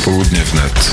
Popołudnie wnet.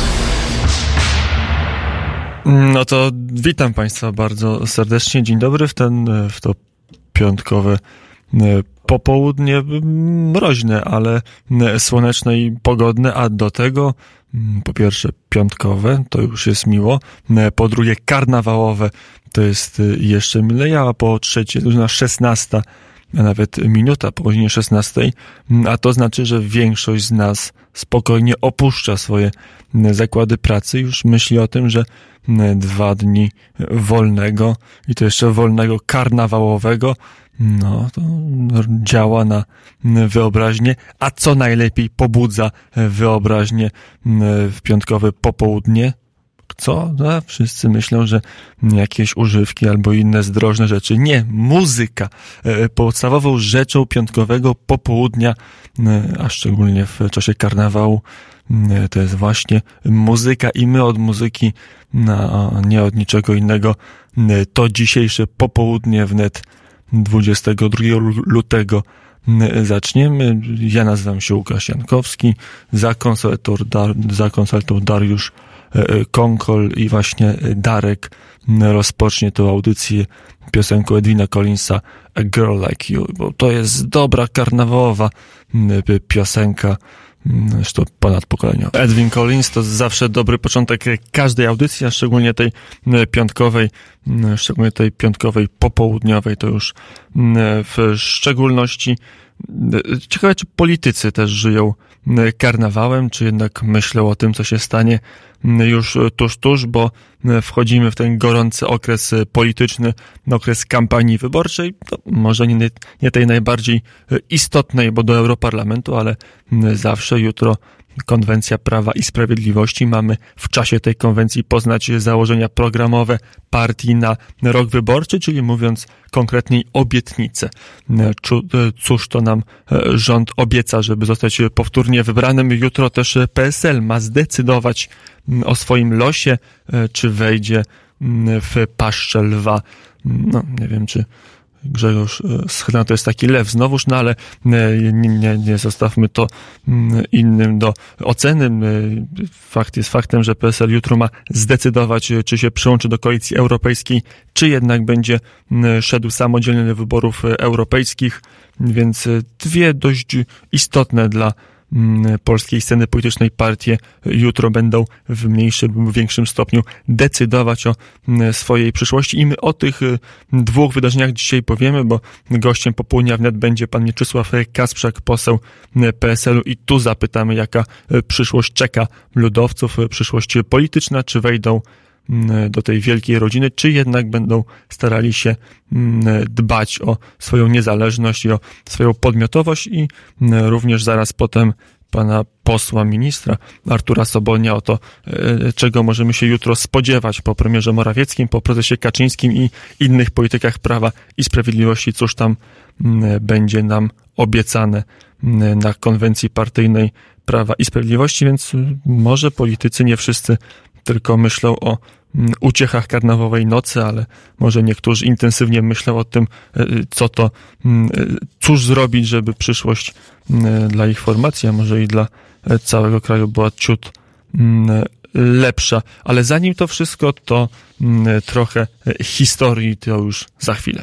No to witam Państwa bardzo serdecznie. Dzień dobry w to piątkowe popołudnie, mroźne, ale słoneczne i pogodne, a do tego po pierwsze piątkowe, to już jest miło, po drugie karnawałowe, to jest jeszcze milej, a po trzecie już na 16, a nawet minuta po godzinie 16, a to znaczy, że większość z nas spokojnie opuszcza swoje zakłady pracy, już myśli o tym, że 2 dni wolnego i to jeszcze wolnego karnawałowego, no to działa na wyobraźnię, a co najlepiej pobudza wyobraźnię w piątkowe popołudnie? Co? No, wszyscy myślą, że jakieś używki albo inne zdrożne rzeczy. Nie, muzyka. Podstawową rzeczą piątkowego popołudnia, a szczególnie w czasie karnawału, to jest właśnie muzyka i my od muzyki, nie od niczego innego, to dzisiejsze popołudnie wnet 22 lutego zaczniemy. Ja nazywam się Łukasz Jankowski, za konsoletą Dariusz Konkol i właśnie Darek rozpocznie tę audycję piosenką Edwina Collinsa A Girl Like You, bo to jest dobra karnawałowa piosenka, zresztą ponadpokoleniowa. Edwin Collins to zawsze dobry początek każdej audycji, a szczególnie tej piątkowej popołudniowej, to już w szczególności. Ciekawe, czy politycy też żyją karnawałem, czy jednak myślą o tym, co się stanie już tuż, bo wchodzimy w ten gorący okres polityczny, okres kampanii wyborczej, to może nie tej najbardziej istotnej, bo do Europarlamentu, ale zawsze jutro Konwencja Prawa i Sprawiedliwości. Mamy w czasie tej konwencji poznać założenia programowe partii na rok wyborczy, czyli mówiąc konkretniej obietnice. Cóż to nam rząd obieca, żeby zostać powtórnie wybranym. Jutro też PSL ma zdecydować o swoim losie, czy wejdzie w paszczę lwa. No, nie wiem, czy Grzegorz Schetyna to jest taki lew znowuż, no ale nie zostawmy to innym do oceny. Fakt jest faktem, że PSL jutro ma zdecydować, czy się przyłączy do koalicji europejskiej, czy jednak będzie szedł samodzielnie do wyborów europejskich, więc dwie dość istotne dla polskiej sceny politycznej partie jutro będą w mniejszym lub większym stopniu decydować o swojej przyszłości i my o tych dwóch wydarzeniach dzisiaj powiemy, bo gościem popołudnia wnet będzie pan Mieczysław Kasprzak, poseł PSL-u i tu zapytamy, jaka przyszłość czeka ludowców, przyszłość polityczna, czy wejdą do tej wielkiej rodziny, czy jednak będą starali się dbać o swoją niezależność i o swoją podmiotowość i również zaraz potem pana posła ministra Artura Sobonia o to, czego możemy się jutro spodziewać po premierze Morawieckim, po prezesie Kaczyńskim i innych politykach Prawa i Sprawiedliwości, cóż tam będzie nam obiecane na konwencji partyjnej Prawa i Sprawiedliwości, więc może politycy nie wszyscy tylko myślą o uciechach karnawałowej nocy, ale może niektórzy intensywnie myślą o tym, cóż zrobić, żeby przyszłość dla ich formacji, a może i dla całego kraju była ciut lepsza. Ale zanim to wszystko, to trochę historii, to już za chwilę.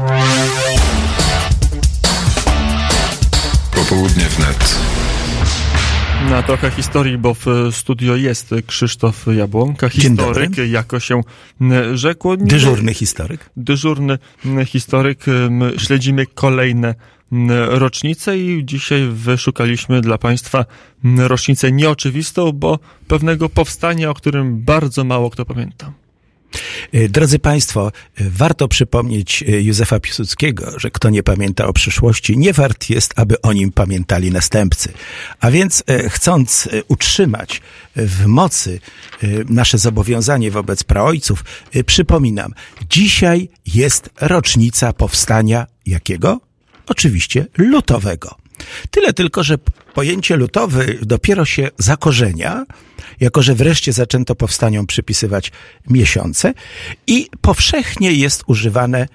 Popołudnie wnet. Na trochę historii, bo w studio jest Krzysztof Jabłonka, historyk, jako się rzekło. Dyżurny historyk. Dyżurny historyk. My śledzimy kolejne rocznice i dzisiaj wyszukaliśmy dla Państwa rocznicę nieoczywistą, bo pewnego powstania, o którym bardzo mało kto pamięta. Drodzy Państwo, warto przypomnieć Józefa Piłsudskiego, że kto nie pamięta o przyszłości, nie wart jest, aby o nim pamiętali następcy. A więc chcąc utrzymać w mocy nasze zobowiązanie wobec praojców, przypominam, dzisiaj jest rocznica powstania jakiego? Oczywiście lutowego. Tyle tylko, że pojęcie lutowy dopiero się zakorzenia, jako że wreszcie zaczęto powstaniom przypisywać miesiące i powszechnie jest używane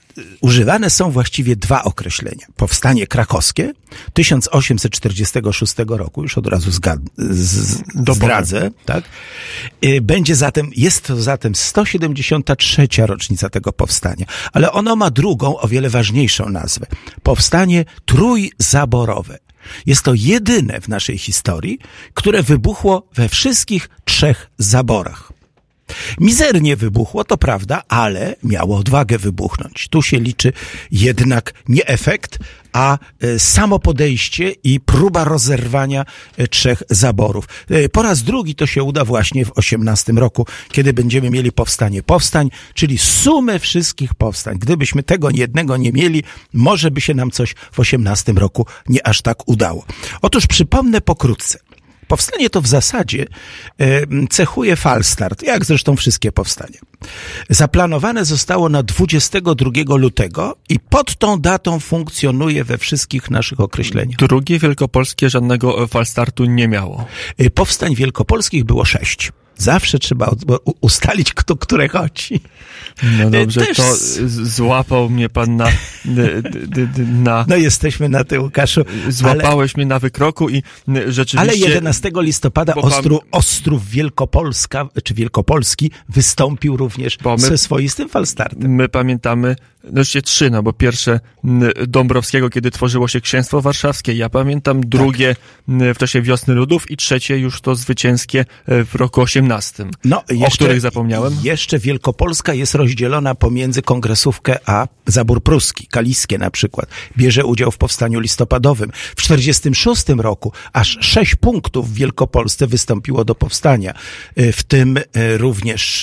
używane są właściwie dwa określenia. Powstanie krakowskie 1846 roku, już od razu zdradzę, tak? Jest to zatem 173. rocznica tego powstania, ale ono ma drugą, o wiele ważniejszą nazwę. Powstanie trójzaborowe. Jest to jedyne w naszej historii, które wybuchło we wszystkich 3 zaborach. Mizernie wybuchło, to prawda, ale miało odwagę wybuchnąć. Tu się liczy jednak nie efekt, a samo podejście i próba rozerwania 3 zaborów. Po raz drugi to się uda właśnie w 18 roku, kiedy będziemy mieli powstanie powstań, czyli sumę wszystkich powstań. Gdybyśmy tego jednego nie mieli, może by się nam coś w 18 roku nie aż tak udało. Otóż przypomnę pokrótce. Powstanie to w zasadzie cechuje falstart, jak zresztą wszystkie powstania. Zaplanowane zostało na 22 lutego i pod tą datą funkcjonuje we wszystkich naszych określeniach. Drugie wielkopolskie żadnego falstartu nie miało. Powstań wielkopolskich było 6. Zawsze trzeba ustalić, które chodzi. No dobrze, to złapał mnie pan na... No jesteśmy na tym, Łukaszu. Złapałeś mnie na wykroku i rzeczywiście... Ale 11 listopada Ostrów Wielkopolska, czy Wielkopolski wystąpił również ze swoistym falstartem. My pamiętamy, jeszcze 3, bo pierwsze Dąbrowskiego, kiedy tworzyło się Księstwo Warszawskie, ja pamiętam, drugie w czasie Wiosny Ludów i trzecie już to zwycięskie w roku 18, o których zapomniałem. Jeszcze Wielkopolska jest rozdzielona pomiędzy Kongresówkę a Zabór Pruski, Kaliskie na przykład. Bierze udział w powstaniu listopadowym. W 46 roku aż 6 punktów w Wielkopolsce wystąpiło do powstania. W tym również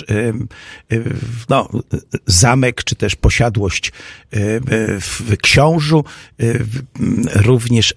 zamek, czy też posiadłość w Książu, również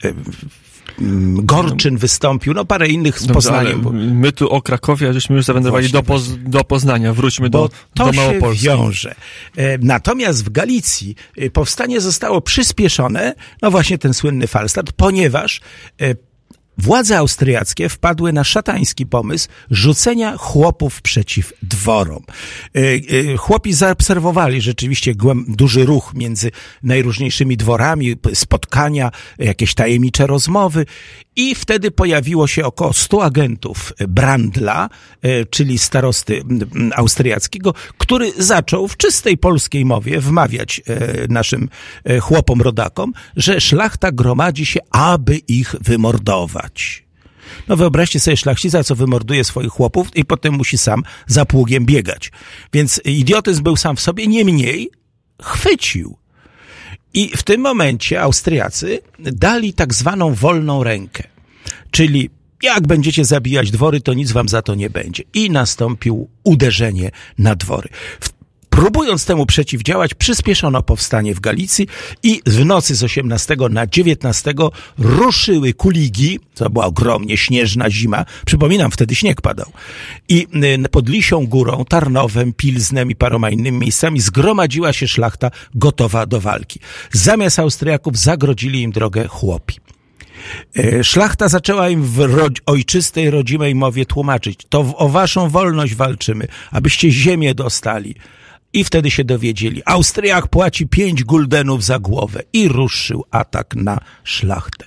Gorczyn wystąpił, parę innych z Poznaniem. My tu o Krakowie, żeśmy już zawędrowali do Poznania. Wróćmy do Małopolski. To się wiąże. Natomiast w Galicji powstanie zostało przyspieszone, właśnie ten słynny falstart, ponieważ władze austriackie wpadły na szatański pomysł rzucenia chłopów przeciw dworom. Chłopi zaobserwowali rzeczywiście duży ruch między najróżniejszymi dworami, spotkania, jakieś tajemnicze rozmowy i wtedy pojawiło się około 100 agentów Brandla, czyli starosty austriackiego, który zaczął w czystej polskiej mowie wmawiać naszym chłopom, rodakom, że szlachta gromadzi się, aby ich wymordować. Wyobraźcie sobie szlachcica, co wymorduje swoich chłopów i potem musi sam za pługiem biegać. Więc idiotyzm był sam w sobie, niemniej chwycił. I w tym momencie Austriacy dali tak zwaną wolną rękę. Czyli jak będziecie zabijać dwory, to nic wam za to nie będzie. I nastąpiło uderzenie na dwory. Próbując temu przeciwdziałać, przyspieszono powstanie w Galicji i w nocy z 18 na 19 ruszyły kuligi, to była ogromnie śnieżna zima, przypominam, wtedy śnieg padał, i pod Lisią Górą, Tarnowem, Pilznem i paroma innymi miejscami zgromadziła się szlachta gotowa do walki. Zamiast Austriaków zagrodzili im drogę chłopi. Szlachta zaczęła im w ojczystej, rodzimej mowie tłumaczyć, to o waszą wolność walczymy, abyście ziemię dostali. I wtedy się dowiedzieli, Austriak płaci 5 guldenów za głowę i ruszył atak na szlachtę.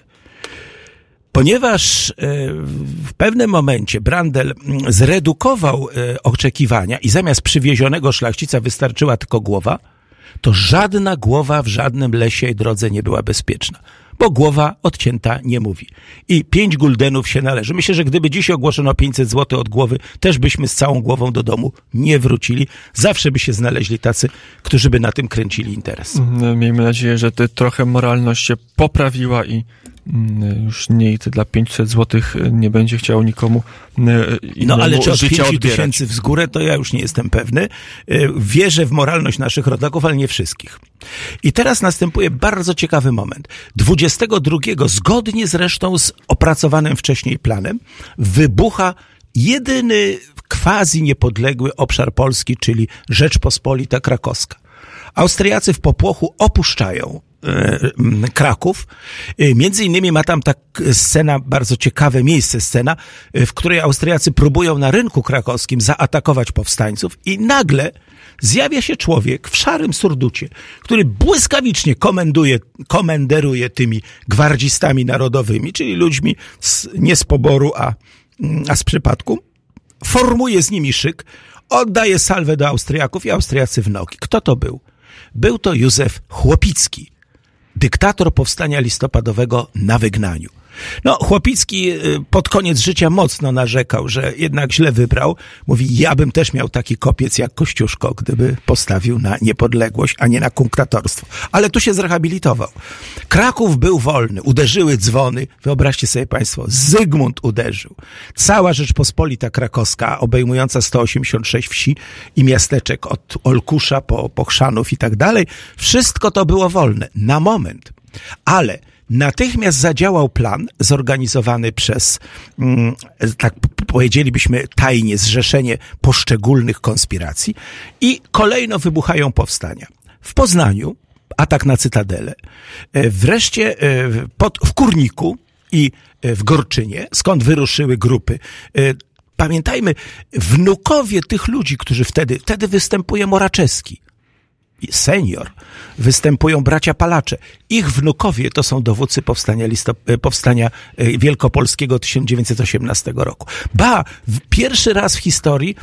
Ponieważ w pewnym momencie Brandel zredukował oczekiwania i zamiast przywiezionego szlachcica wystarczyła tylko głowa, to żadna głowa w żadnym lesie i drodze nie była bezpieczna. Bo głowa odcięta nie mówi. I 5 guldenów się należy. Myślę, że gdyby dziś ogłoszono 500 zł od głowy, też byśmy z całą głową do domu nie wrócili. Zawsze by się znaleźli tacy, którzy by na tym kręcili interes. Miejmy nadzieję, że trochę moralność się poprawiła i już nikt dla 500 zł nie będzie chciał nikomu innemu ale czy od życia 5 odbierać. Tysięcy w górę, to ja już nie jestem pewny. Wierzę w moralność naszych rodaków, ale nie wszystkich. I teraz następuje bardzo ciekawy moment. 22, zgodnie zresztą z opracowanym wcześniej planem, wybucha jedyny quasi niepodległy obszar Polski, czyli Rzeczpospolita Krakowska. Austriacy w popłochu opuszczają Kraków. Między innymi ma tam tak scena, bardzo ciekawe miejsce, scena, w której Austriacy próbują na rynku krakowskim zaatakować powstańców i nagle zjawia się człowiek w szarym surducie, który błyskawicznie komenderuje tymi gwardzistami narodowymi, czyli ludźmi nie z poboru, a z przypadku. Formuje z nimi szyk, oddaje salwę do Austriaków i Austriacy w nogi. Kto to był? Był to Józef Chłopicki, dyktator powstania listopadowego na wygnaniu. No, Chłopicki pod koniec życia mocno narzekał, że jednak źle wybrał. Mówi, ja bym też miał taki kopiec jak Kościuszko, gdyby postawił na niepodległość, a nie na kunktatorstwo. Ale tu się zrehabilitował. Kraków był wolny, uderzyły dzwony. Wyobraźcie sobie państwo, Zygmunt uderzył. Cała Rzeczpospolita Krakowska, obejmująca 186 wsi i miasteczek od Olkusza po Chrzanów i tak dalej, wszystko to było wolne na moment. Ale natychmiast zadziałał plan zorganizowany przez, tak powiedzielibyśmy tajnie, zrzeszenie poszczególnych konspiracji i kolejno wybuchają powstania. W Poznaniu atak na Cytadelę, wreszcie w Kurniku i w Gorczynie, skąd wyruszyły grupy. Pamiętajmy, wnukowie tych ludzi, którzy wtedy występuje Moraczewski, senior, występują bracia Palacze. Ich wnukowie to są dowódcy powstania wielkopolskiego 1918 roku. Pierwszy raz w historii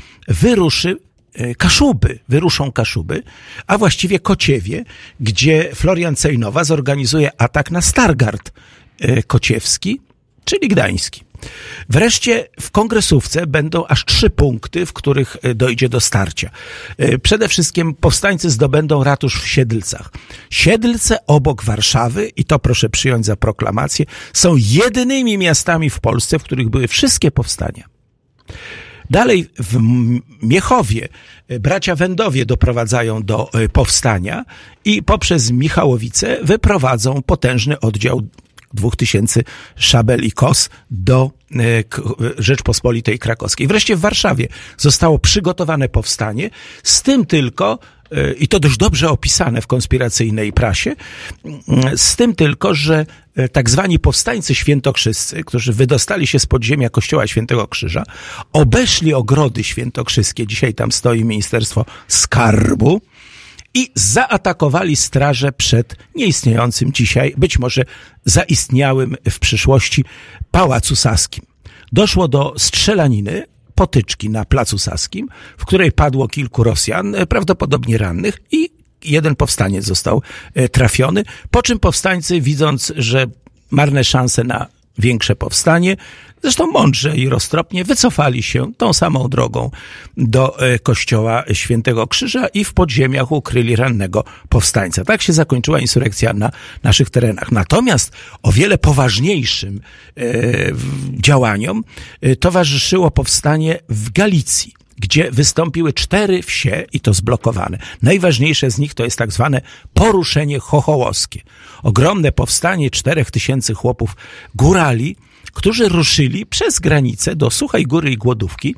wyruszą Kaszuby, a właściwie Kociewie, gdzie Florian Cejnowa zorganizuje atak na Stargard Kociewski, czyli Gdański. Wreszcie w Kongresówce będą aż 3 punkty, w których dojdzie do starcia. Przede wszystkim powstańcy zdobędą ratusz w Siedlcach. Siedlce obok Warszawy, i to proszę przyjąć za proklamację, są jedynymi miastami w Polsce, w których były wszystkie powstania. Dalej w Miechowie bracia Wędowie doprowadzają do powstania i poprzez Michałowice wyprowadzą potężny oddział 2000 szabel i kos do Rzeczpospolitej Krakowskiej. Wreszcie w Warszawie zostało przygotowane powstanie, z tym tylko, i to dość dobrze opisane w konspiracyjnej prasie, z tym tylko, że tak zwani powstańcy świętokrzyscy, którzy wydostali się z podziemia kościoła Świętego Krzyża, obeszli ogrody świętokrzyskie, dzisiaj tam stoi Ministerstwo Skarbu, i zaatakowali straże przed nieistniejącym dzisiaj, być może zaistniałym w przyszłości, Pałacu Saskim. Doszło do strzelaniny, potyczki na Placu Saskim, w której padło kilku Rosjan, prawdopodobnie rannych, i jeden powstaniec został trafiony, po czym powstańcy, widząc, że marne szanse na większe powstanie, zresztą mądrze i roztropnie, wycofali się tą samą drogą do kościoła Świętego Krzyża i w podziemiach ukryli rannego powstańca. Tak się zakończyła insurekcja na naszych terenach. Natomiast o wiele poważniejszym działaniom towarzyszyło powstanie w Galicji, gdzie wystąpiły 4 wsie i to zblokowane. Najważniejsze z nich to jest tak zwane poruszenie chochołowskie. Ogromne powstanie 4000 chłopów górali, którzy ruszyli przez granicę do Suchej Góry i Głodówki,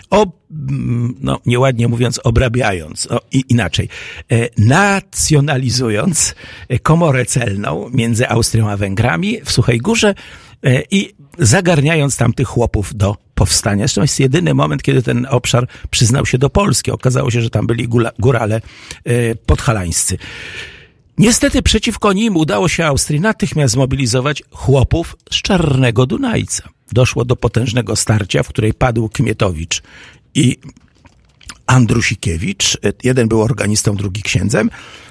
nieładnie mówiąc, obrabiając, inaczej, nacjonalizując komorę celną między Austrią a Węgrami w Suchej Górze i zagarniając tam tych chłopów do powstania. Zresztą jest jedyny moment, kiedy ten obszar przyznał się do Polski. Okazało się, że tam byli górale podhalańscy. Niestety przeciwko nim udało się Austrii natychmiast zmobilizować chłopów z Czarnego Dunajca. Doszło do potężnego starcia, w której padł Kmietowicz i Andrusikiewicz. Jeden był organistą, drugi księdzem.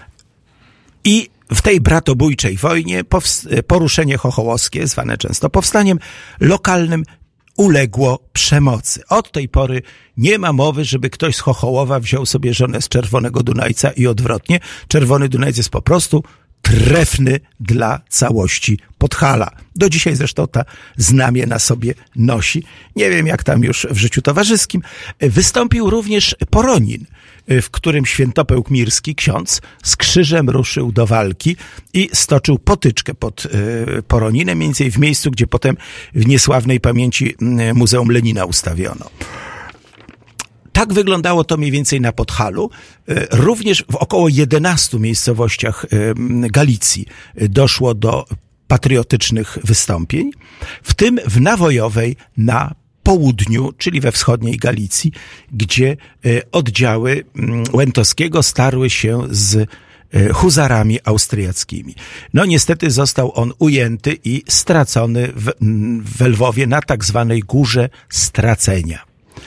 I w tej bratobójczej wojnie poruszenie chochołowskie, zwane często powstaniem lokalnym, uległo przemocy. Od tej pory nie ma mowy, żeby ktoś z Chochołowa wziął sobie żonę z Czerwonego Dunajca i odwrotnie. Czerwony Dunajec jest po prostu trefny dla całości Podhala. Do dzisiaj zresztą ta znamie na sobie nosi. Nie wiem, jak tam już w życiu towarzyskim. Wystąpił również Poronin, w którym Świętopełk Mirski, ksiądz, z krzyżem ruszył do walki i stoczył potyczkę pod Poroninem, mniej więcej w miejscu, gdzie potem w niesławnej pamięci Muzeum Lenina ustawiono. Tak wyglądało to mniej więcej na Podhalu. Również w około 11 miejscowościach Galicji doszło do patriotycznych wystąpień, w tym w Nawojowej na południu, czyli we wschodniej Galicji, gdzie oddziały Łętowskiego starły się z huzarami austriackimi. No niestety został on ujęty i stracony w Lwowie na tak zwanej Górze Stracenia.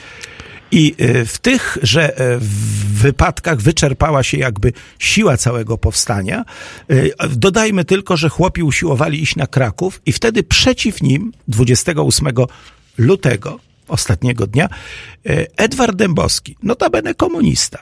I w tychże wypadkach wyczerpała się jakby siła całego powstania. Dodajmy tylko, że chłopi usiłowali iść na Kraków i wtedy przeciw nim 28 lutego, ostatniego dnia, Edward Dębowski, notabene komunista,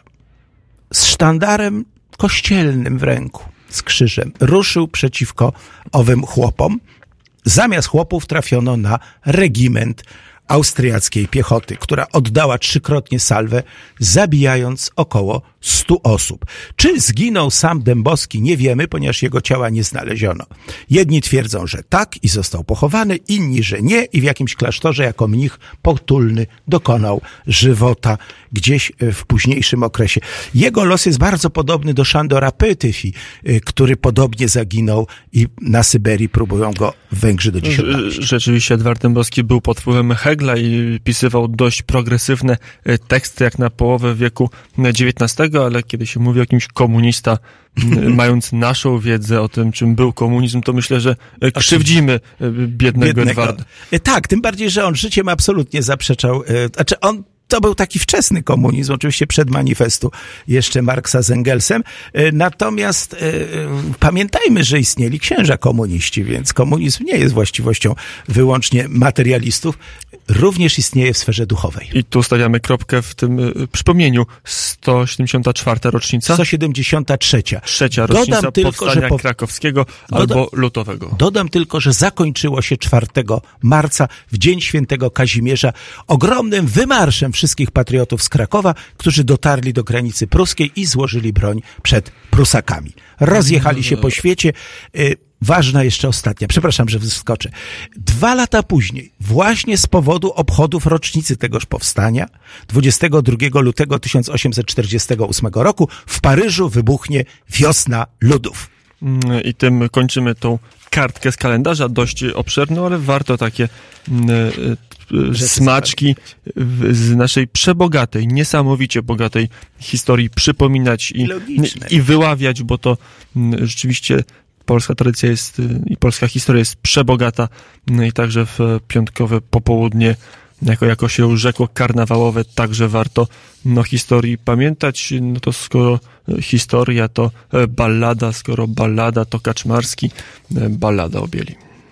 z sztandarem kościelnym w ręku, z krzyżem, ruszył przeciwko owym chłopom. Zamiast chłopów trafiono na regiment austriackiej piechoty, która oddała 3-krotnie salwę, zabijając około 100 osób. Czy zginął sam Dębowski? Nie wiemy, ponieważ jego ciała nie znaleziono. Jedni twierdzą, że tak i został pochowany, inni, że nie i w jakimś klasztorze jako mnich potulny dokonał żywota gdzieś w późniejszym okresie. Jego los jest bardzo podobny do Sándora Pötyfi, który podobnie zaginął i na Syberii próbują go Węgrzy do dziś odnaleźć. Rzeczywiście Edward Dębowski był pod wpływem Hegla i pisywał dość progresywne teksty jak na połowę wieku XIX, ale kiedy się mówi o kimś komunista, mając naszą wiedzę o tym, czym był komunizm, to myślę, że krzywdzimy biednego Edwarda. Tak, tym bardziej, że on życiem absolutnie zaprzeczał, to był taki wczesny komunizm, oczywiście przed manifestu jeszcze Marksa z Engelsem. Natomiast pamiętajmy, że istnieli księża komuniści, więc komunizm nie jest właściwością wyłącznie materialistów. Również istnieje w sferze duchowej. I tu stawiamy kropkę w tym przypomnieniu. 174. rocznica? 173. Trzecia rocznica powstania krakowskiego albo lutowego. Dodam tylko, że zakończyło się 4 marca, w dzień świętego Kazimierza, ogromnym wymarszem wszystkich patriotów z Krakowa, którzy dotarli do granicy pruskiej i złożyli broń przed Prusakami. Rozjechali się po świecie. Ważna jeszcze ostatnia, przepraszam, że wyskoczę. 2 lata później, właśnie z powodu obchodów rocznicy tegoż powstania, 22 lutego 1848 roku w Paryżu wybuchnie Wiosna Ludów. I tym kończymy tą kartkę z kalendarza, dość obszerną, ale warto takie smaczki z naszej przebogatej, niesamowicie bogatej historii przypominać i wyławiać, bo to rzeczywiście polska tradycja jest i polska historia jest przebogata i także w piątkowe popołudnie, jako się rzekło karnawałowe, także warto historii pamiętać. No to skoro historia to ballada, skoro ballada to Kaczmarski, ballada o Bieli.